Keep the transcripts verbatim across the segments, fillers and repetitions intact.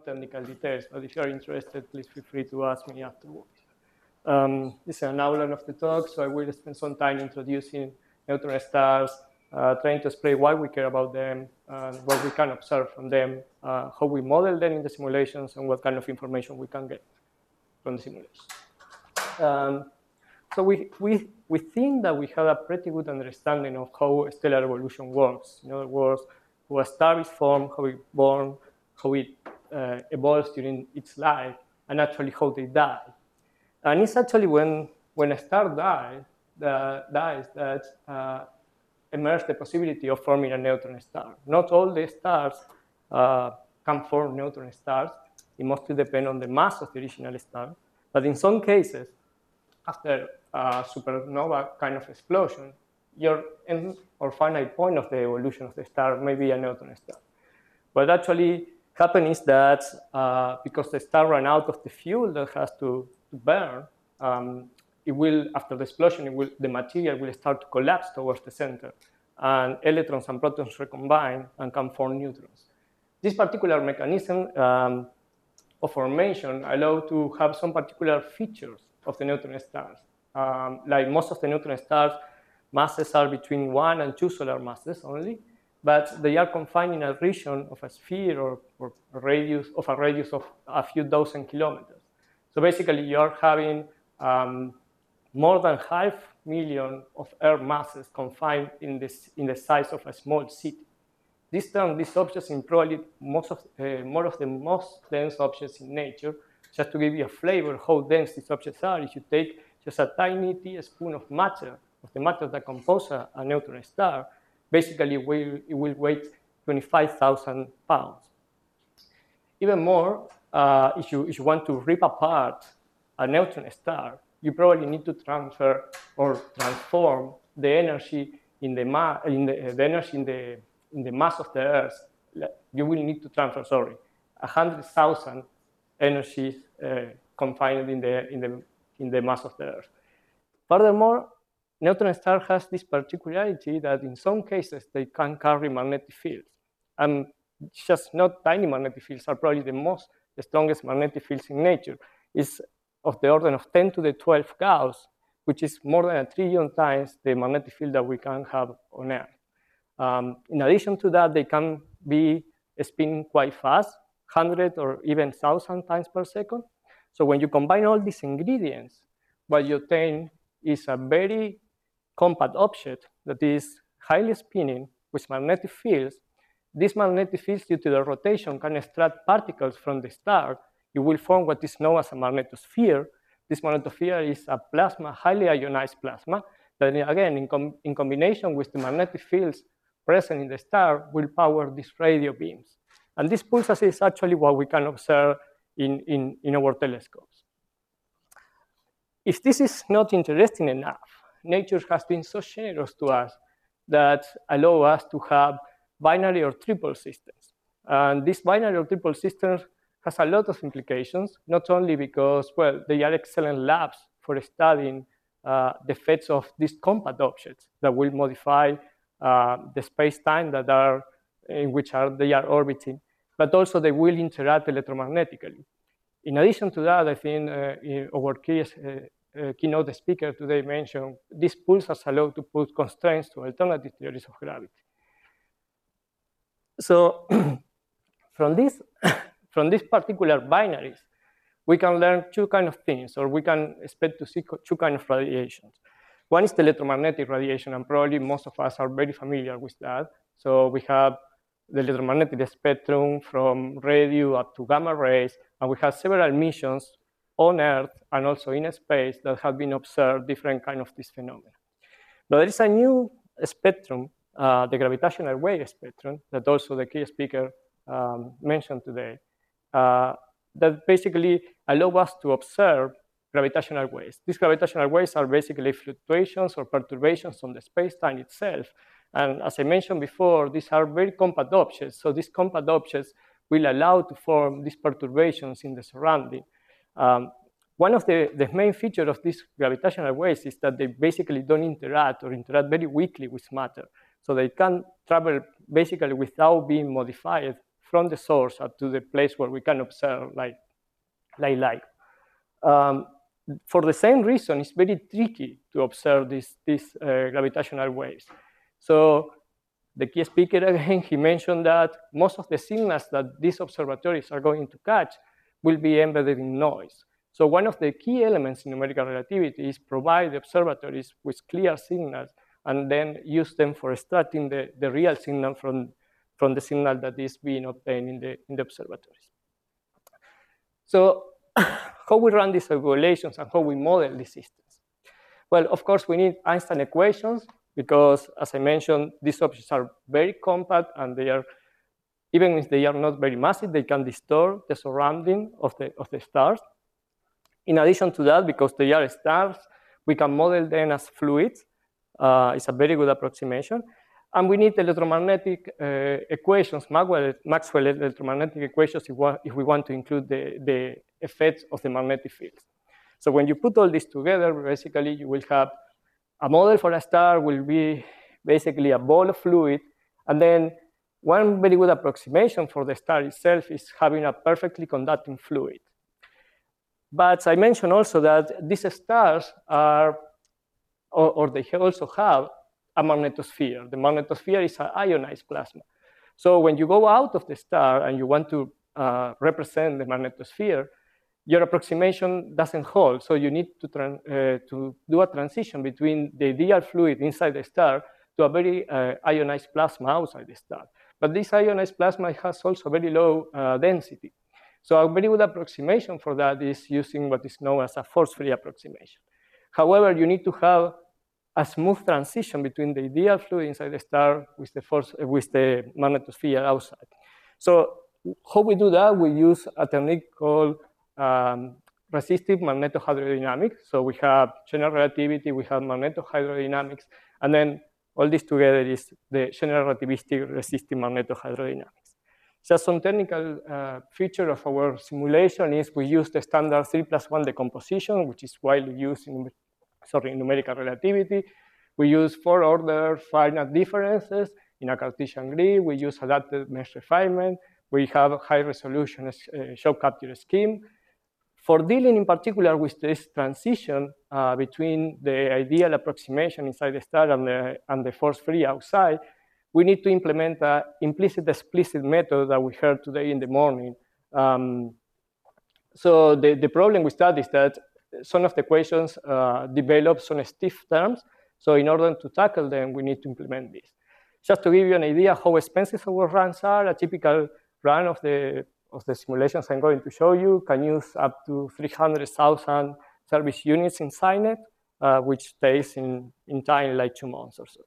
technical details, but if you're interested, please feel free to ask me afterwards. Um, this is an outline of the talk, so I will spend some time introducing neutron stars, uh, trying to explain why we care about them, and what we can observe from them, uh, how we model them in the simulations, and what kind of information we can get from the simulations. Um, so we, we, we think that we have a pretty good understanding of how stellar evolution works. In other words, how a star is formed, how it's born, how it uh, evolves during its life, and actually how they die. And it's actually when, when a star dies, that, dies that uh, emerges the possibility of forming a neutron star. Not all the stars uh, can form neutron stars. It mostly depends on the mass of the original star. But in some cases, after a supernova kind of explosion, your end or finite point of the evolution of the star may be a neutron star. What actually happens is that uh, because the star ran out of the fuel that has to, to burn, um, it will, after the explosion, it will, the material will start to collapse towards the center, and electrons and protons recombine and can form neutrons. This particular mechanism um, of formation allows to have some particular features of the neutron stars. Um, like most of the neutron stars, masses are between one and two solar masses only, but they are confined in a region of a sphere or, or a radius of a radius of a few dozen kilometers. So basically, you are having um, more than half million of Earth masses confined in, this, in the size of a small city. This turns these objects in probably most of, uh, more of the most dense objects in nature. Just to give you a flavor how dense these objects are, if you take just a tiny teaspoon of matter, of the matter that composes a, a neutron star, basically it will, it will weigh twenty-five thousand pounds. Even more, uh, if, you, if you want to rip apart a neutron star, you probably need to transfer or transform the energy in the, ma in the, uh, the energy in the, in the mass of the Earth. You will need to transfer, sorry, one hundred thousand energies uh, confined in the, in, the, in the mass of the Earth. Furthermore, neutron star has this particularity that in some cases they can carry magnetic fields. And just not tiny magnetic fields are probably the most, the strongest magnetic fields in nature. It's of the order of ten to the twelve Gauss, which is more than a trillion times the magnetic field that we can have on Earth. Um, in addition to that, they can be spinning quite fast, one hundred or even one thousand times per second. So when you combine all these ingredients, what you obtain is a very compact object that is highly spinning with magnetic fields. These magnetic fields, due to the rotation, can extract particles from the star. You will form what is known as a magnetosphere. This magnetosphere is a plasma, highly ionized plasma, that again, in, com in combination with the magnetic fields present in the star, will power these radio beams. And this pulsar is actually what we can observe in, in, in our telescopes. If this is not interesting enough, nature has been so generous to us that allow us to have binary or triple systems. And these binary or triple systems has a lot of implications, not only because, well, they are excellent labs for studying uh, the effects of these compact objects that will modify uh, the space-time that are, in which are, they are orbiting, but also they will interact electromagnetically. In addition to that, I think uh, our key, uh, uh, keynote speaker today mentioned these pulsars allow to put constraints to alternative theories of gravity. So from this, from these particular binaries, we can learn two kinds of things, or we can expect to see two kinds of radiations. One is the electromagnetic radiation, and probably most of us are very familiar with that. So we have the electromagnetic spectrum from radio up to gamma rays, and we have several missions on Earth and also in space that have been observed different kinds of this phenomenon. But there is a new spectrum, uh, the gravitational wave spectrum, that also the key speaker um, mentioned today, uh, that basically allow us to observe gravitational waves. These gravitational waves are basically fluctuations or perturbations on the space-time itself. And as I mentioned before, these are very compact objects. So these compact objects will allow to form these perturbations in the surrounding. Um, one of the, the main features of these gravitational waves is that they basically don't interact or interact very weakly with matter. So they can travel basically without being modified from the source up to the place where we can observe, like, like light. Um, for the same reason, it's very tricky to observe these, these uh, gravitational waves. So the key speaker, again, he mentioned that most of the signals that these observatories are going to catch will be embedded in noise. So one of the key elements in numerical relativity is provide the observatories with clear signals and then use them for extracting the, the real signal from, from the signal that is being obtained in the, in the observatories. So how we run these evaluations and how we model these systems? Well, of course, we need Einstein equations because, as I mentioned, these objects are very compact and they are, even if they are not very massive, they can distort the surrounding of the, of the stars. In addition to that, because they are stars, we can model them as fluids. Uh, it's a very good approximation. And we need electromagnetic uh, equations, Maxwell, Maxwell electromagnetic equations, if, if we want to include the, the effects of the magnetic fields. So when you put all this together, basically you will have a model for a star will be basically a ball of fluid. And then one very good approximation for the star itself is having a perfectly conducting fluid. But I mentioned also that these stars are, or, or they also have a magnetosphere. The magnetosphere is an ionized plasma. So when you go out of the star and you want to uh, represent the magnetosphere, your approximation doesn't hold. So you need to, uh, to do a transition between the ideal fluid inside the star to a very uh, ionized plasma outside the star. But this ionized plasma has also very low uh, density. So a very good approximation for that is using what is known as a force-free approximation. However, you need to have a smooth transition between the ideal fluid inside the star with the force, with the magnetosphere outside. So how we do that? We use a technique called um, resistive magnetohydrodynamics. So we have general relativity, we have magnetohydrodynamics, and then all this together is the general relativistic resistive magnetohydrodynamics. Just some technical uh, feature of our simulation is we use the standard three plus one decomposition, which is widely used in, sorry, in numerical relativity. We use four order finite differences in a Cartesian grid. We use adapted mesh refinement. We have a high resolution uh, shock capture scheme. For dealing in particular with this transition uh, between the ideal approximation inside the star and the, and the force-free outside, we need to implement an implicit-explicit method that we heard today in the morning. Um, so the, the problem with that is that some of the equations uh, develop some stiff terms. So in order to tackle them, we need to implement this. Just to give you an idea how expensive our runs are, a typical run of the, of the simulations I'm going to show you can use up to three hundred thousand service units in SciNet, uh, which takes in, in time like two months or so.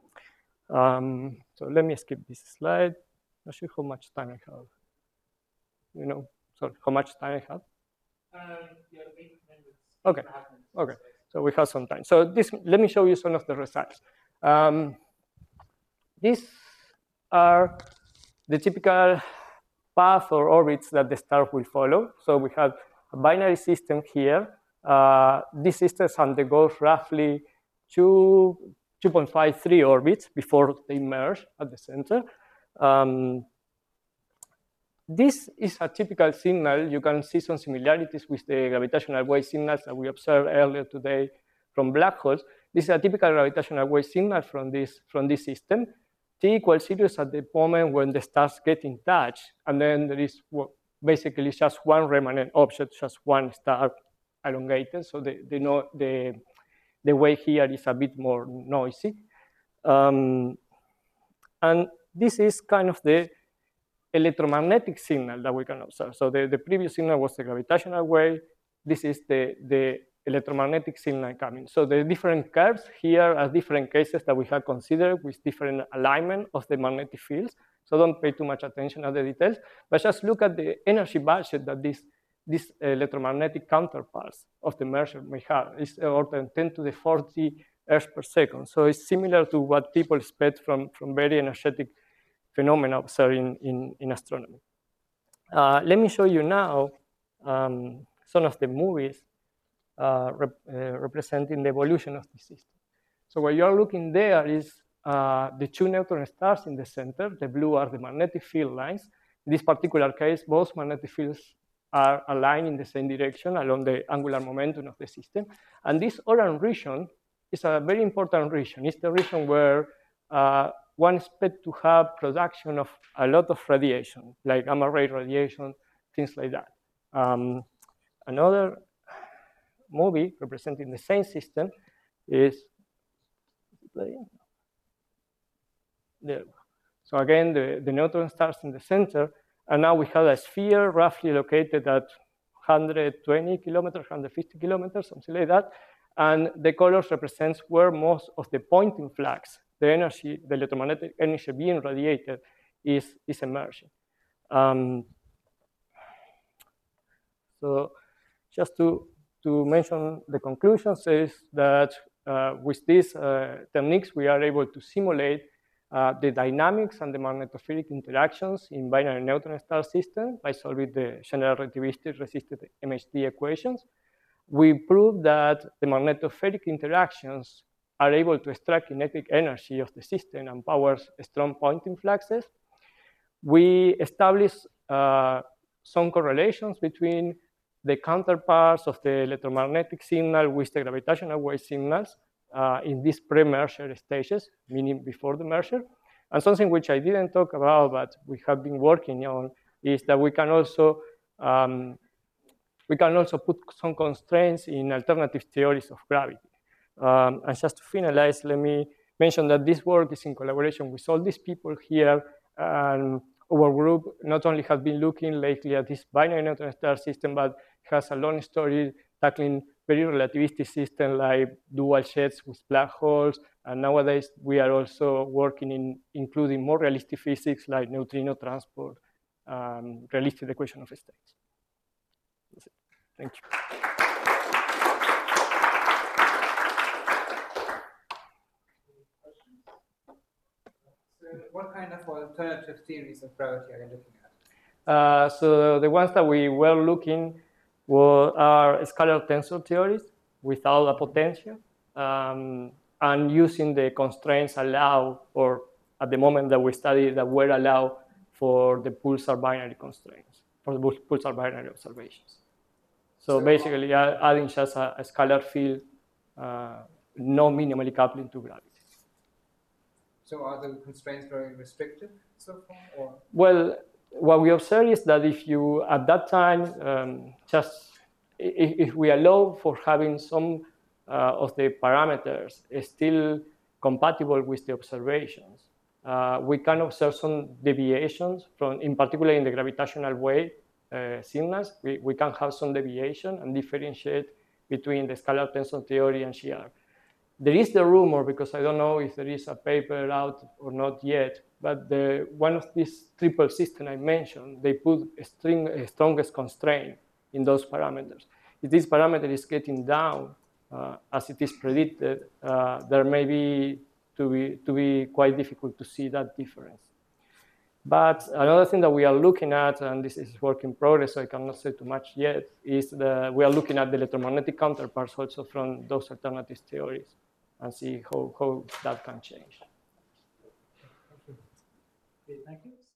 Um, so let me skip this slide. Not sure how much time I have. You know, sorry, how much time I have? Um, yeah, eight minutes. Okay. Okay. So we have some time. So this, let me show you some of the results. Um, these are the typical path or orbits that the star will follow. So we have a binary system here. Uh, these systems undergo roughly two. two point five three orbits before they merge at the center. Um, this is a typical signal. You can see some similarities with the gravitational wave signals that we observed earlier today from black holes. This is a typical gravitational wave signal from this, from this system. T equals zero at the moment when the stars get in touch, and then there is basically just one remnant object, just one star elongated. So the, the, the The way here is a bit more noisy. Um, and this is kind of the electromagnetic signal that we can observe. So the, the previous signal was the gravitational wave. This is the, the electromagnetic signal coming. So the different curves here are different cases that we have considered with different alignment of the magnetic fields. So don't pay too much attention to the details, but just look at the energy budget that this these electromagnetic counterparts of the merger may have. It's order ten to the forty ergs per second. So it's similar to what people expect from, from very energetic phenomena observed in, in, in astronomy. Uh, let me show you now um, some of the movies uh, rep, uh, representing the evolution of the system. So what you're looking there is uh, the two neutron stars in the center. The blue are the magnetic field lines. In this particular case, both magnetic fields are aligned in the same direction along the angular momentum of the system. And this orange region is a very important region. It's the region where uh, one expects to have production of a lot of radiation, like gamma ray radiation, things like that. Um, another movie representing the same system is there. So again, the, the neutron stars in the center, and now we have a sphere roughly located at one hundred twenty kilometers, one hundred fifty kilometers, something like that. And the colors represents where most of the pointing flags, the energy, the electromagnetic energy being radiated, is, is emerging. Um, so just to, to mention the conclusions is that uh, with these uh, techniques, we are able to simulate uh, the dynamics and the magnetospheric interactions in binary neutron star systems by solving the general relativistic resisted M H D equations. We proved that the magnetospheric interactions are able to extract kinetic energy of the system and powers strong pointing fluxes. We established uh, some correlations between the counterparts of the electromagnetic signal with the gravitational wave signals uh, in these pre-merger stages, meaning before the merger. And something which I didn't talk about, but we have been working on, is that we can also um, we can also put some constraints in alternative theories of gravity. Um, and just to finalize, let me mention that this work is in collaboration with all these people here. And our group not only has been looking lately at this binary neutron star system, but has a long story tackling very relativistic systems like dual jets with black holes. And nowadays, we are also working in including more realistic physics like neutrino transport, um, realistic equation of states. That's it. Thank you. So what kind of alternative theories of gravity are you looking at? Uh, so the ones that we were looking were are scalar tensor theories without a potential, um, and using the constraints allowed, or at the moment that we studied, that were allowed for the pulsar binary constraints, for the pulsar binary observations. So, so basically, uh, adding just a, a scalar field, uh, no minimally coupling to gravity. So are the constraints very restrictive so far? Or? Well, what we observe is that if you, at that time, um, just if, if we allow for having some uh, of the parameters still compatible with the observations, uh, we can observe some deviations from, in particular in the gravitational wave uh, signals, we, we can have some deviation and differentiate between the scalar tensor theory and G R. There is the rumor, because I don't know if there is a paper out or not yet, but the, one of these triple systems I mentioned, they put a, string, a strongest constraint in those parameters. If this parameter is getting down, uh, as it is predicted, uh, there may be to, be to be quite difficult to see that difference. But another thing that we are looking at, and this is work in progress, so I cannot say too much yet, is that we are looking at the electromagnetic counterparts also from those alternative theories, and see how, how that can change. Okay, thank you.